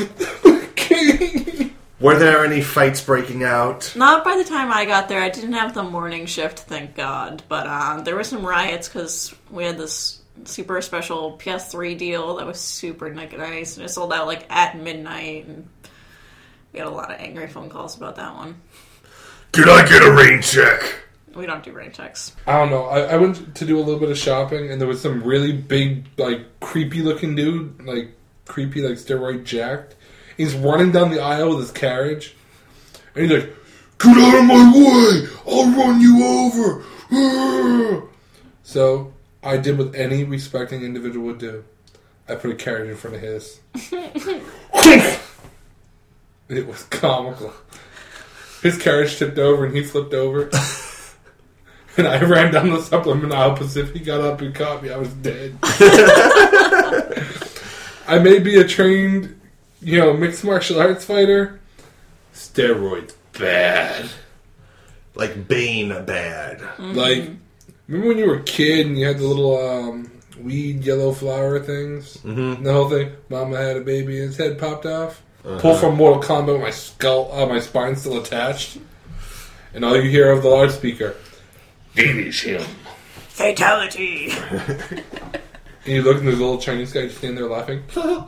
Were there any fights breaking out? Not by the time I got there. I didn't have the morning shift, thank God. But there were some riots because we had this super special PS3 deal that was super nice. And it sold out like at midnight. And we had a lot of angry phone calls about that one. Could I get a rain check? We don't do rain checks. I don't know. I went to do a little bit of shopping, and there was some really big, like, creepy-looking dude. Like, creepy, like, steroid jacked. He's running down the aisle with his carriage. And he's like, get out of my way! I'll run you over! So, I did what any respecting individual would do. I put a carriage in front of his. It was comical. His carriage tipped over and he flipped over. and I ran down the supplement aisle because if he got up and caught me, I was dead. I may be a trained, mixed martial arts fighter. Steroids, bad. Like Bane bad. Like, remember when you were a kid and you had the little weed yellow flower things? Mm-hmm. The whole thing? Mama had a baby and his head popped off. Pull from Mortal Kombat with my skull, my spine still attached. And all you hear of the loudspeaker, finish him. Fatality. And you look and there's a little Chinese guy just standing there laughing.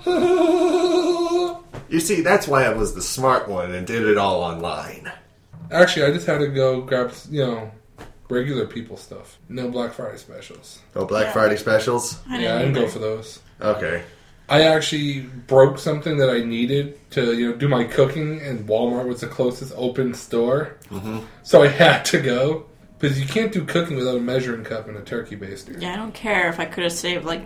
You see, that's why I was the smart one and did it all online. Actually, I just had to go grab, regular people stuff. No Black Friday specials. Oh, Black Friday specials? I didn't go for those. Okay. I actually broke something that I needed to, do my cooking, and Walmart was the closest open store. Mm-hmm. So I had to go. Because you can't do cooking without a measuring cup and a turkey baster. Yeah, I don't care if I could have saved like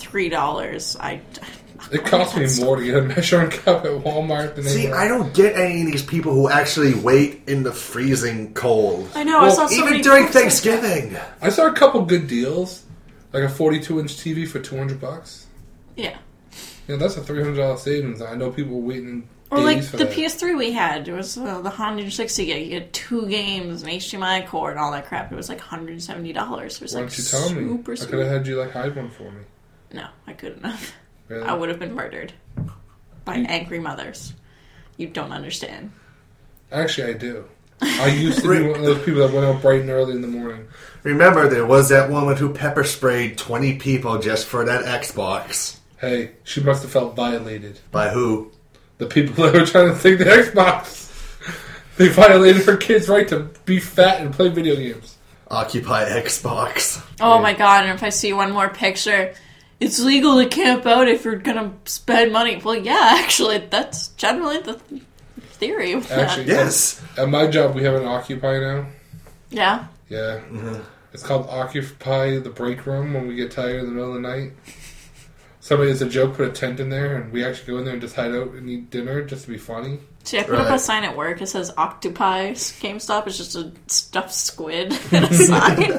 $3. It cost me more to get a measuring cup at Walmart than See, anywhere. I don't get any of these people who actually wait in the freezing cold. I know, I saw so even many during posts like Thanksgiving. I saw a couple good deals. Like a 42-inch TV for $200. Yeah. Yeah, that's a $300 savings. I know people waiting Or like days for the that. PS3 we had. It was the 160 gig. You had 2 games, an HDMI cord, and all that crap. It was like $170. It was Why like don't you tell me? super I sweet. could have had you hide one for me. No, I couldn't have. Really? I would have been murdered by angry mothers. You don't understand. Actually, I do. I used to be one of those people that went out bright and early in the morning. Remember, there was that woman who pepper sprayed 20 people just for that Xbox. Hey, she must have felt violated. By who? The people that were trying to take the Xbox. They violated her kid's right to be fat and play video games. Occupy Xbox. Oh my god, and if I see one more picture, it's legal to camp out if you're gonna spend money. Well, yeah, actually, that's generally the theory of that. Actually, Yes. At my job, we have an Occupy now. Yeah. Yeah. Mm-hmm. It's called Occupy the break room when we get tired in the middle of the night. Somebody, as a joke, put a tent in there, and we actually go in there and just hide out and eat dinner just to be funny. See, I put up Right. a sign at work. It says Octopi GameStop. It's just a stuffed squid and a sign.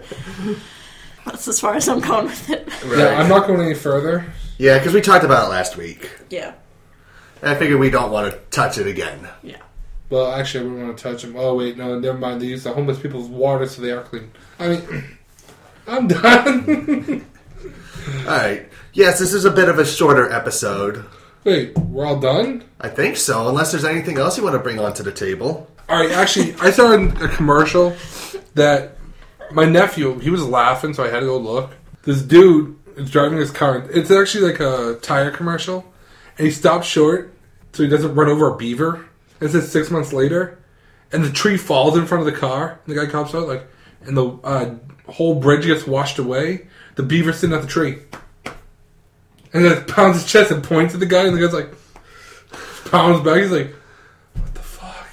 That's as far as I'm going with it. Right. Yeah, I'm not going any further. Yeah, because we talked about it last week. Yeah. And I figured we don't want to touch it again. Yeah. Well, actually, I wouldn't want to touch them. Oh, wait, no, never mind. They use the homeless people's water so they are clean. I mean, I'm done. Alright. Yes, this is a bit of a shorter episode. Wait, we're all done? I think so, unless there's anything else you want to bring onto the table. All right, actually, I saw a commercial that my nephew, he was laughing, so I had to go look. This dude is driving his car. It's actually like a tire commercial. And he stops short so he doesn't run over a beaver. It says 6 months later. And the tree falls in front of the car. And the guy comes out, and the whole bridge gets washed away. The beaver's sitting at the tree. And then pounds his chest and points at the guy. And the guy's like, pounds back. He's like, what the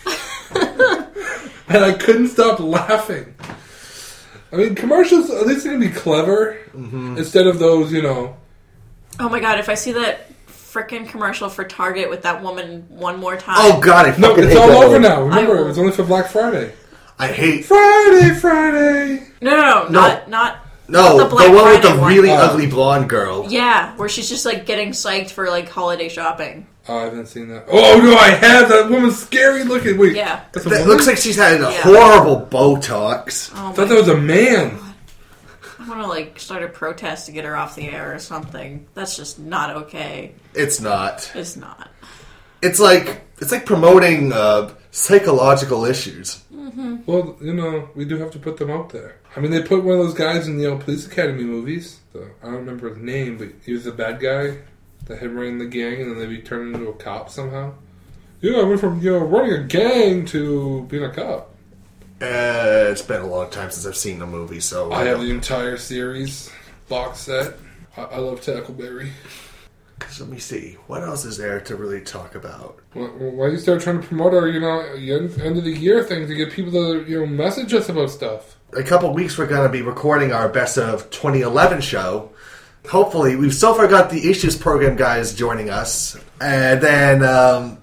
fuck? And I couldn't stop laughing. I mean, commercials, at least they're going to be clever. Mm-hmm. Instead of those, Oh my god, if I see that frickin' commercial for Target with that woman one more time. Oh god, I fucking no, it's hate all that over one. now. Remember, I will- it was only for Black Friday. I hate... Friday. No, not No, the the Black one with the Friday one. really ugly blonde girl. Yeah, where she's just like getting psyched for like holiday shopping. Oh, I haven't seen that. Oh, no, I have. That woman's scary looking. Wait. Yeah. That's a That woman? looks like she's had a Yeah. horrible Botox. Oh I thought my, that was a man. I want to like start a protest to get her off the air or something. That's just not okay. It's not. It's not. It's like promoting psychological issues. Well, we do have to put them out there. I mean, they put one of those guys in the Police Academy movies. So, I don't remember his name, but he was a bad guy that had ran the gang, and then they be turned into a cop somehow. Yeah, I went from running a gang to being a cop. It's been a long time since I've seen the movie, so I have the entire series box set. I love Tackleberry. Let me see. What else is there to really talk about? Why do you start trying to promote our end of the year thing to get people to message us about stuff? A couple weeks we're going to be recording our Best of 2011 show. Hopefully, we've so far got the Issues Program guys joining us. And then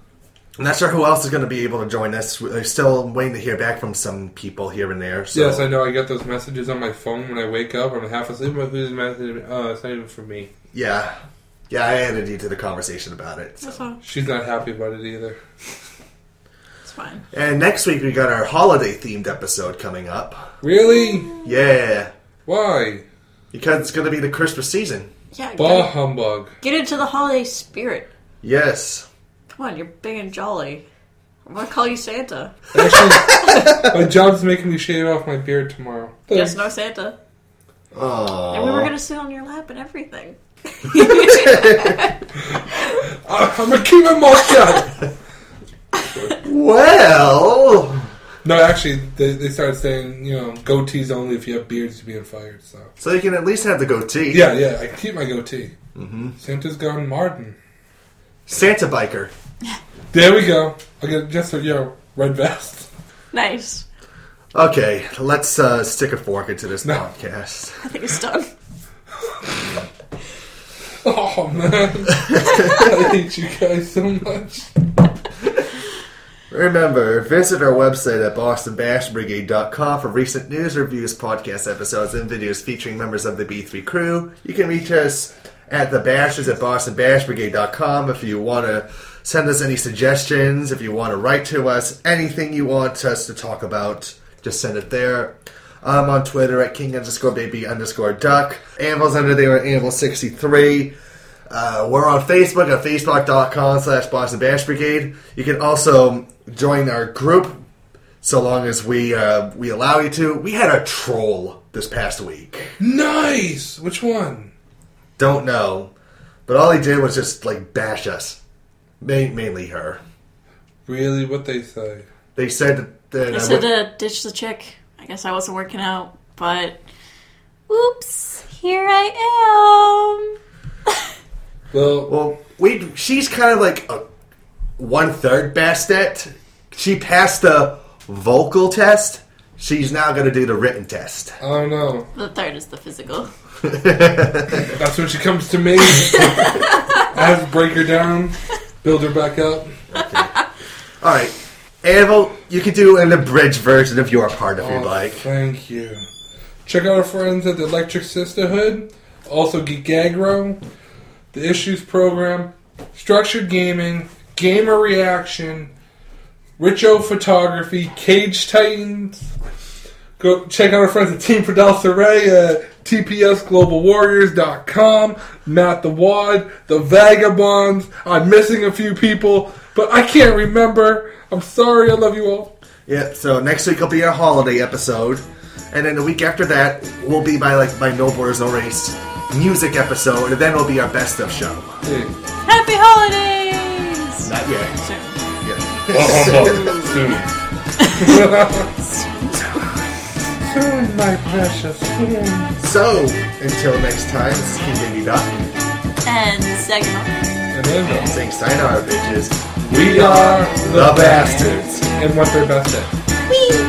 I'm not sure who else is going to be able to join us. We're still waiting to hear back from some people here and there. So. Yes, I know. I get those messages on my phone when I wake up. I'm half asleep. I'm like, who's messaging? Oh, it's not even for me. Yeah. Yeah, I added you to the conversation about it. So. That's fine. She's not happy about it either. It's fine. And next week we got our holiday-themed episode coming up. Really? Yeah. Why? Because it's going to be the Christmas season. Yeah, Bah humbug. get into the holiday spirit. Yes. Come on, you're big and jolly. I'm gonna call you Santa. Actually, my job's making me shave off my beard tomorrow. Yes, no Santa. Aww. And we were gonna sit on your lap and everything. I'm gonna keep my mouth shut. Well... No, actually, they started saying, goatees only if you have beards being fired. So you can at least have the goatee. Yeah, I can keep my goatee. Mm-hmm. Santa's gone Martin. Santa biker. There we go. I'll get just a red vest. Nice. Okay, let's stick a fork into this podcast. I think it's done. Oh, man. I hate you guys so much. Remember, visit our website at bostonbashbrigade.com for recent news, reviews, podcast episodes, and videos featuring members of the B3 crew. You can reach us at the Bashers at bostonbashbrigade.com if you want to send us any suggestions, if you want to write to us, anything you want us to talk about, just send it there. I'm on Twitter at king_baby_duck. Anvil's under there at Anvil63. We're on Facebook at facebook.com/BostonBashBrigade. You can also join our group so long as we allow you to. We had a troll this past week. Nice! Which one? Don't know. But all he did was just, bash us. Mainly her. Really? What'd they say? They said that... I said to ditch the chick. I guess I wasn't working out, but... Oops. Here I am. Well, she's kind of like a 1/3 Bastet. She passed the vocal test. She's now going to do the written test. I don't know. The third is the physical. That's when she comes to me. I have to break her down, build her back up. Okay. All right. Anvil, you can do an abridged version of your part if you'd like. Thank you. Check out our friends at the Electric Sisterhood, also Geek Aggro, the Issues Program, Structured Gaming, Gamer Reaction, Richo Photography, Cage Titans. Go check out our friends at Team Pradal Saray at tpsglobalwarriors.com, Matt the Wad, the Vagabonds. I'm missing a few people, but I can't remember. I'm sorry, I love you all. Yeah, so next week will be our holiday episode. And then the week after that will be my No Borders, No Race music episode. And then will be our best of show. Hey. Happy holidays! Not yet. Soon. Soon. Soon, my precious. Soon. So, until next time, this is King Baby Duck. And second one. And then Saying sayonara, bitches. we are The Bastards. And what their best at. Whee!